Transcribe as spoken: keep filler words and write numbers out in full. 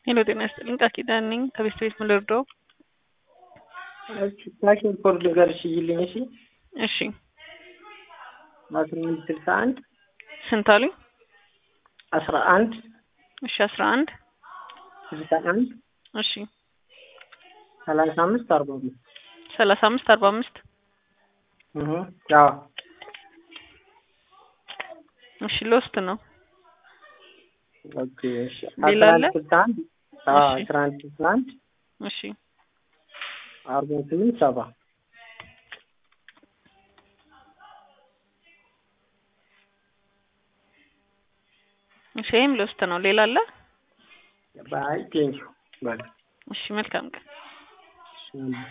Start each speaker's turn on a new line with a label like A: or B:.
A: ሄሎ ጤና ይስጥልኝ ቃል ኪዳን ነኝ ከቤት ቤት ምልርዶ
B: እሺ ታሽን ኮርድ ጋርሽ ይልኝ እሺ
A: እሺ
B: አስራ አንድ ስልሳ አንድ
A: ስንት አሉኝ
B: አስራ አንድ
A: እሺ አስራ አንድ
B: ስልሳ አንድ
A: እሺ
B: ሰላሳ አምስት አርባ አምስት
A: ሰላሳ አምስት አርባ አምስት
B: እህ አዎ
A: እሺ ሎስት ነው
B: ኦኬ እሺ
A: ሌላ አለ
B: አስራ አንድ አዎ አስራ አንድ ስልሳ አንድ
A: እሺ
B: አርባ ስምንት ሰባ
A: እሺ ይሄም ሎስት ነው ሌላ አለ
B: ባይ ቴንኪው ባይ
A: እሺ መልካም ቀን
B: እሺ